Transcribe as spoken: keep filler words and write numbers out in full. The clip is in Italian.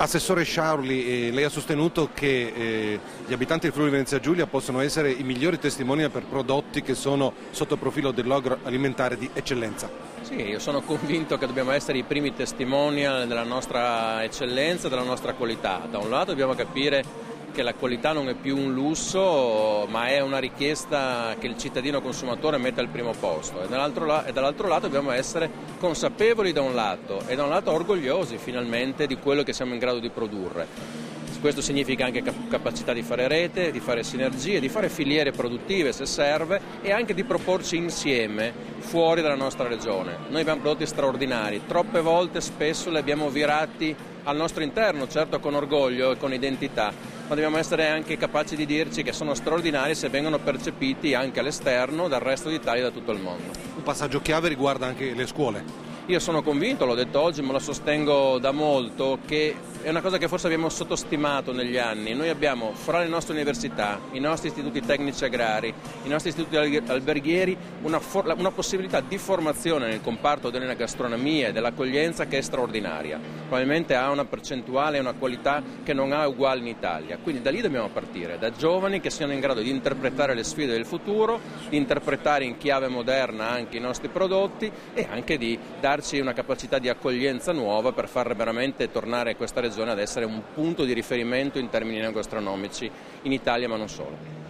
Assessore Sciaurli, eh, lei ha sostenuto che eh, gli abitanti del Friuli Venezia Giulia possono essere i migliori testimoni per prodotti che sono sotto il profilo dell'agroalimentare di eccellenza. Sì, io sono convinto che dobbiamo essere i primi testimonial della nostra eccellenza, della nostra qualità. Da un lato dobbiamo capire che la qualità non è più un lusso, ma è una richiesta che il cittadino consumatore mette al primo posto, e dall'altro, la- e dall'altro lato dobbiamo essere consapevoli da un lato e da un lato orgogliosi finalmente di quello che siamo in grado di produrre. Questo significa anche cap- capacità di fare rete, di fare sinergie, di fare filiere produttive se serve, e anche di proporci insieme fuori dalla nostra regione. Noi abbiamo prodotti straordinari, troppe volte spesso li abbiamo virati al nostro interno, certo con orgoglio e con identità, ma dobbiamo essere anche capaci di dirci che sono straordinari se vengono percepiti anche all'esterno dal resto d'Italia e da tutto il mondo. Un passaggio chiave riguarda anche le scuole. Io sono convinto, l'ho detto oggi, ma lo sostengo da molto, che è una cosa che forse abbiamo sottostimato negli anni. Noi abbiamo fra le nostre università, i nostri istituti tecnici agrari, i nostri istituti alberghieri, una, for- una possibilità di formazione nel comparto della gastronomia e dell'accoglienza che è straordinaria. Probabilmente ha una percentuale e una qualità che non ha uguali in Italia. Quindi da lì dobbiamo partire, da giovani che siano in grado di interpretare le sfide del futuro, di interpretare in chiave moderna anche i nostri prodotti e anche di darci una capacità di accoglienza nuova per far veramente tornare questa regione ad essere un punto di riferimento in termini gastronomici in Italia, ma non solo.